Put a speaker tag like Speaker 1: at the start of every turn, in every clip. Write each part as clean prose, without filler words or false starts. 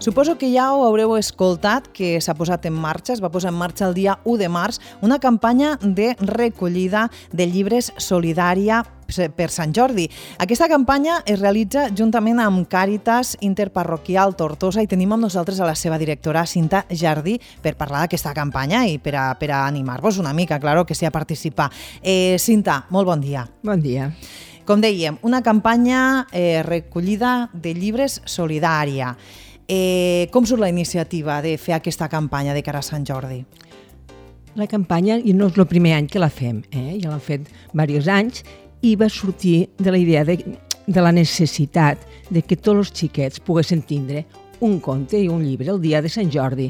Speaker 1: Suposo que ja ho haureu escoltat, que s'ha posat en marxa, es va posar en marxa el dia 1 de març, una campanya de recollida de llibres solidària per Sant Jordi. Aquesta campanya es realitza juntament amb Càritas Interparroquial Tortosa i tenim amb nosaltres a la seva directora, Cinta Jardí, per parlar d'aquesta campanya i per a animar-vos una mica, claro, que sí, a participar. Cinta, molt bon dia.
Speaker 2: Bon dia.
Speaker 1: Com dèiem, una campanya recollida de llibres solidària. Com surt la iniciativa de fer aquesta campanya de cara a Sant Jordi?
Speaker 2: La campanya no és el primer any que la fem, ja l'hem fet diversos anys, i va sortir de la idea de la necessitat de que tots els xiquets poguessin tindre un conte i un llibre el dia de Sant Jordi.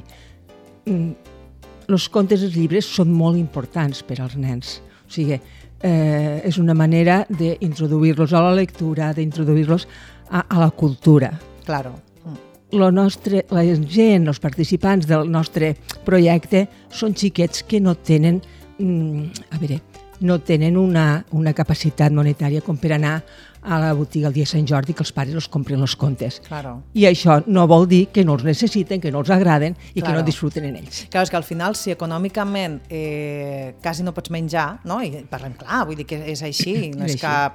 Speaker 2: Els contes i els llibres són molt importants per als nens. O sigui, és una manera d'introduir-los a la lectura, d'introduir-los a la cultura.
Speaker 1: Claro.
Speaker 2: La gent, els participants del nostre projecte són xiquets que no tenen, no tenen una capacitat monetària com per anar a la botiga el dia de Sant Jordi que els pares els compren els contes.
Speaker 1: Claro.
Speaker 2: I això no vol dir que no els necessiten, que no els agraden i que no disfruten en ells.
Speaker 1: Clar, és que al final, si econòmicament quasi no pots menjar, no? I parlem clar, vull dir que és així, no és cap...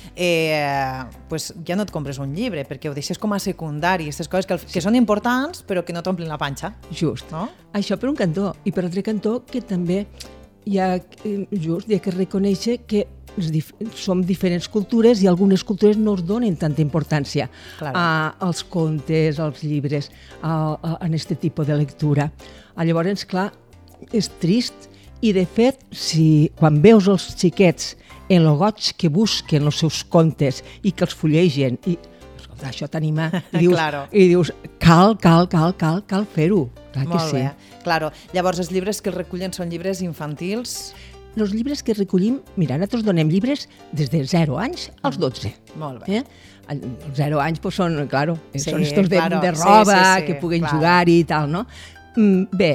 Speaker 1: pues ja no et compres un llibre, perquè ho deixes com a secundari, aquestes coses que són importants però que no t'omplin la panxa.
Speaker 2: Just.
Speaker 1: No?
Speaker 2: Això per un cantó. I per altre cantó que també hi ha que reconèixer que som diferents cultures i algunes cultures no es donen tanta importància als contes, als llibres, en aquest tipus de lectura. Llavors, clar, és trist i, de fet, quan veus els xiquets en el goig que busquen els seus contes i que els fullegen, i això t'anima i dius, cal fer-ho.
Speaker 1: Molt bé, claro. Llavors, els llibres que es recullen són llibres infantils?
Speaker 2: Els llibres que recollim, mira, nosaltres donem llibres des de 0 anys als 12.
Speaker 1: Molt bé.
Speaker 2: Els 0 anys són, claro, són estos de roba, que puguen jugar-hi i tal, no? Bé,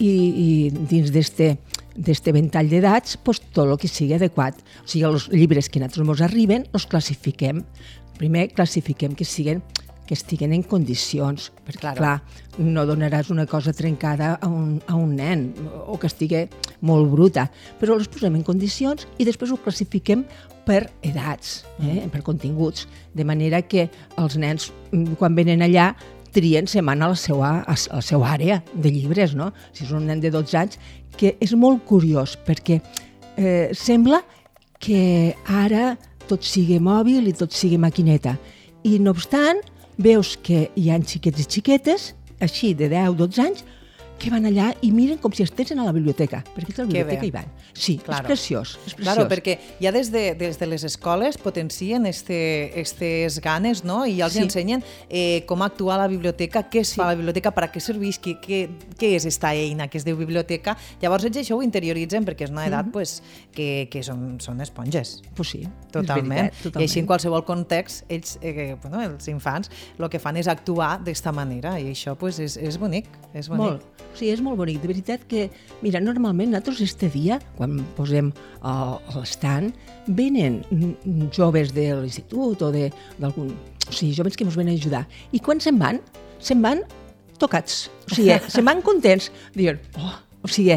Speaker 2: i dins d'este ventall d'edats, tot el que sigui adequat. O sigui, els llibres que a nosaltres ens arriben, els classifiquem. Primer classifiquem que estiguen en condicions, perquè clar, no donaràs una cosa trencada a un nen o que estigui molt bruta, però els posem en condicions i després ho classifiquem per edats, per continguts, de manera que els nens, quan venen allà, trien, se'n van a la seva àrea de llibres, no? Si és un nen de 12 anys, que és molt curiós, perquè sembla que ara tot sigui mòbil i tot sigui maquineta, i no obstant, veus que hi ha xiquets i xiquetes, així de 10-12 anys, que van allà i miren com si estiguessin a la biblioteca, perquè a la biblioteca hi van. Sí, és preciós.
Speaker 1: Claro, perquè ja des de les escoles potencien aquestes ganes, no? I els ensenyen com actuar a la biblioteca, què es fa a la biblioteca, per a què serveix, què és aquesta eina que es diu biblioteca. Llavors ells això ho interioritzen perquè és una edat que són esponges.
Speaker 2: Pues sí,
Speaker 1: totalment. I així en qualsevol context, ells, els infants, el que fan és actuar d'esta manera i això és bonic.
Speaker 2: Molt. Sí, és molt bonic. De veritat que, mira, normalment nosaltres este dia, quan posem l'estant, venen joves de l'institut o d'algun... O sigui, joves que ens venen a ajudar. I quan se'n van tocats. O sigui, se'n van contents. Diuen, o sigui,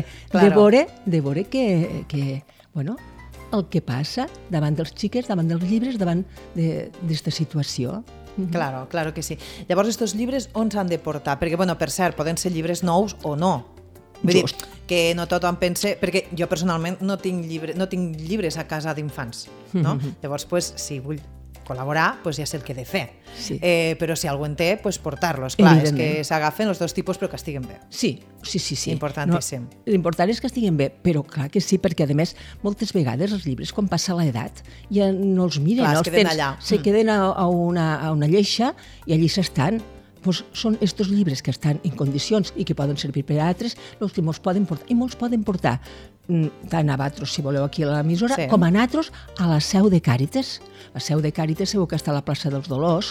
Speaker 2: de veure que, bueno, el que passa davant dels xiquets, davant dels llibres, davant d'esta situació.
Speaker 1: Claro que sí. Llavors, aquests llibres on s'han de portar? Perquè, per cert, poden ser llibres nous o no. Vull dir, que no tothom pense... Perquè jo personalment no tinc llibres a casa d'infants, no? Llavors, si vull col·laborar, ja sé el que he de fer. Però si algú en té, portar-los. Clar, és que s'agafen els dos tipus però que estiguen bé.
Speaker 2: Sí.
Speaker 1: Importantíssim.
Speaker 2: L'important és que estiguen bé, però clar que sí, perquè a més, moltes vegades els llibres, quan passa l'edat, ja no els miren.
Speaker 1: Clar, es queden allà.
Speaker 2: Se queden a una lleixa i allí s'estan. Són aquests llibres que estan en condicions i que poden servir per a altres, els que molts poden portar. I molts poden portar tant a vosaltres, si voleu, aquí a l'emissora, com a nosaltres a la seu de Càritas. La seu de Càritas segur que està a la plaça dels Dolors,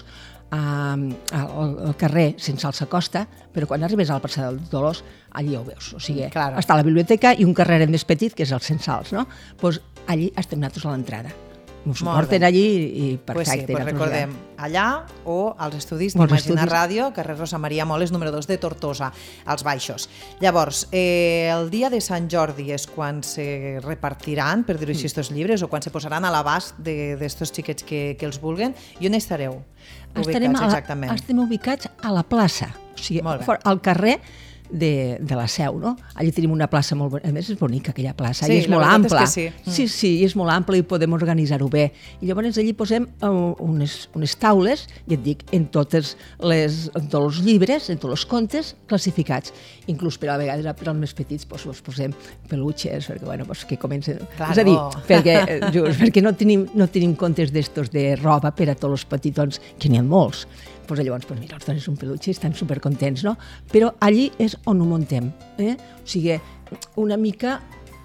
Speaker 2: al carrer Sant Salsa Costa, però quan arribes a la plaça dels Dolors, allí ho veus. O sigui, està la biblioteca i un carrer més petit, que és el Sant Sals, no? Allí estem nosaltres a l'entrada. Ens porten allí i perfecte.
Speaker 1: Pues recordem, allà o als estudis d'Imagina Ràdio, carrer Rosa Maria Moles, número 2 de Tortosa, als Baixos. Llavors, el dia de Sant Jordi és quan se repartiran, per dir-ho així, estos llibres, o quan se posaran a l'abast d'estos xiquets que els vulguen. I on estareu ubicats exactament?
Speaker 2: Estem ubicats a la plaça, o sigui, al carrer de la Seu, no? Allà tenim una plaça molt bonica, a més és bonica aquella plaça, i és molt ampla. Sí, i és molt ampla i podem organitzar-ho bé. I llavors allí posem unes taules, ja et dic, en tots els llibres, en tots els contes classificats. Inclús per a vegades per als més petits posem peluches, perquè que comencen... És a dir, perquè no tenim contes d'estos de roba per a tots els petitons, que n'hi ha molts. Llavors, mira, els dones un peluche i estan supercontents, no? Però allí és on ho muntem. O sigui, una mica,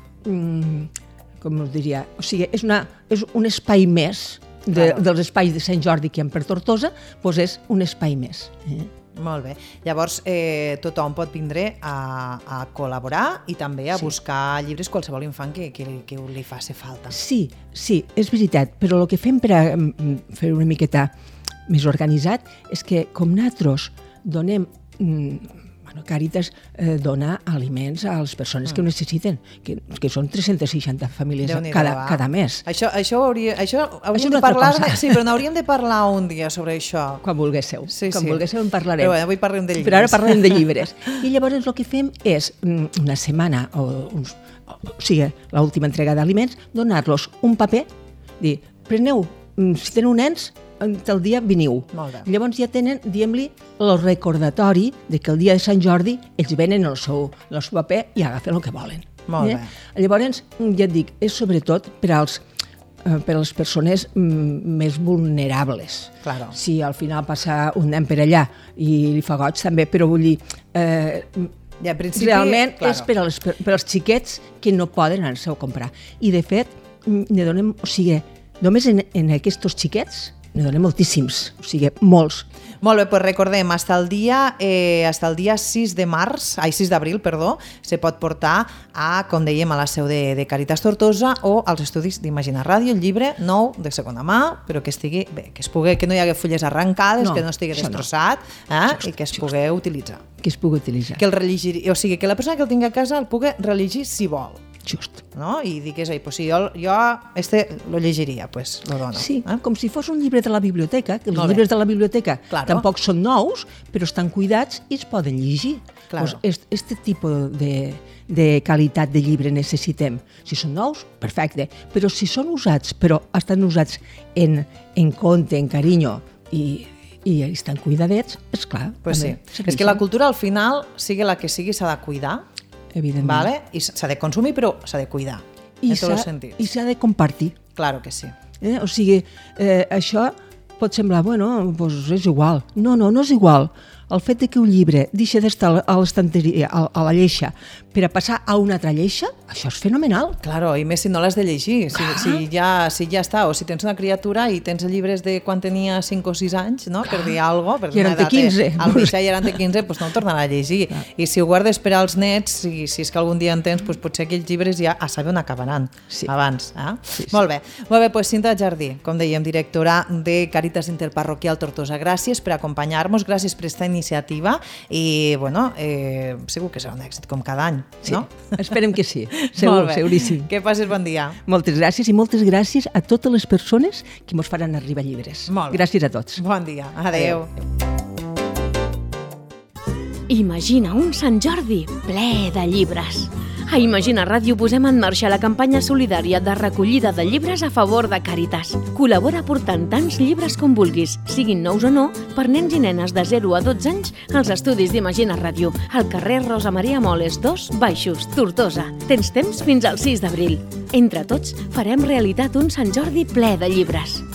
Speaker 2: com us diria, o sigui, és un espai més dels espais de Sant Jordi que hi ha per Tortosa, doncs és un espai més.
Speaker 1: Molt bé. Llavors, tothom pot vindre a col·laborar i també a buscar llibres qualsevol infant que li faci falta. Sí,
Speaker 2: és veritat, però el que fem per a fer una miqueta més organitzat és que com nosaltres donem, Càritas dona aliments a les persones que ho necessiten, que són 360 famílies cada mes.
Speaker 1: Això hauríem de parlar, sí, però n'hauríem de parlar un dia sobre això.
Speaker 2: Quan volguéssiu, en parlarem.
Speaker 1: Però avui parlem de llibres.
Speaker 2: Però ara parlem de llibres. I llavors el que fem és una setmana, o sigui, l'última entrega d'aliments, donar-los un paper, dir, preneu, si teniu nens, el dia veniu. Llavors ja tenen, diguem-li, el recordatori de que el dia de Sant Jordi ells venen el seu paper i agafen el que volen.
Speaker 1: Molt bé.
Speaker 2: Llavors, ja et dic, és sobretot per a les persones més vulnerables.
Speaker 1: Claro.
Speaker 2: Si al final passa un nen per allà i li fa goig també, però vull dir, realment és per als xiquets que no poden anar-se a comprar. I de fet, ne donem, o sigui, només en aquests xiquets ne donem moltíssims, o sigui, molts.
Speaker 1: Molt bé, doncs recordem, fins el dia 6 d'abril, se pot portar com dèiem, a la seu de Càritas Tortosa o als estudis d'Imagina Ràdio, el llibre nou de segona mà, però que estigui bé, que no hi hagi fulles arrencades, que no estigui destrossat i que es pugui utilitzar.
Speaker 2: Que es pugui utilitzar.
Speaker 1: O sigui, que la persona que el tingui a casa el pugui rellegir si vol.
Speaker 2: Just.
Speaker 1: No? I digués, si jo lo llegiria, doncs lo dono.
Speaker 2: Sí, com si fos un llibre de la biblioteca, que els llibres de la biblioteca tampoc són nous, però estan cuidats i es poden llegir. Aquest tipus de qualitat de llibre necessitem. Si són nous, perfecte, però si són usats, però estan usats en compte, en carinyo i estan cuidadets, esclar.
Speaker 1: Pues sí. És que la cultura al final, sigui la que sigui, s'ha de cuidar,
Speaker 2: evidentment.
Speaker 1: I s'ha de consumir, però s'ha de cuidar, en tots els sentits.
Speaker 2: I s'ha de compartir.
Speaker 1: Claro que sí.
Speaker 2: O sigui, això pot semblar, doncs és igual. No és igual. El fet que un llibre deixi d'estar a l'estanteria, a la lleixa, per a passar a una altra lleixa, això és fenomenal.
Speaker 1: Claro, i més si no l'has de llegir. Si ja està, o si tens una criatura i tens llibres de quan tenia 5 o 6 anys, no? Per dir alguna cosa,
Speaker 2: i eren de 15.
Speaker 1: Al mitjà i eren de 15, doncs no el tornarà a llegir. I si ho guardes per als nets, si és que algun dia en tens, potser aquells llibres ja a saber on acabaran abans. Molt bé, doncs Cinta Jardí, com dèiem, directora de Càritas Interparroquial Tortosa. Gràcies per acompanyar-nos, gràcies per estar iniciativa i, segur que serà un èxit com cada any, no?
Speaker 2: Esperem que sí, seguríssim.
Speaker 1: Que passes bon dia.
Speaker 2: Moltes gràcies i moltes gràcies a totes les persones que mos faran arribar llibres. Gràcies a tots.
Speaker 1: Bon dia. Adéu.
Speaker 3: Imagina un Sant Jordi ple de llibres. A Imagina Ràdio posem en marxa la campanya solidària de recollida de llibres a favor de Càritas. Col·labora portant tants llibres com vulguis, siguin nous o no, per nens i nenes de 0 a 12 anys als estudis d'Imagina Ràdio, al carrer Rosa Maria Moles 2, Baixos, Tortosa. Tens temps fins al 6 d'abril. Entre tots farem realitat un Sant Jordi ple de llibres.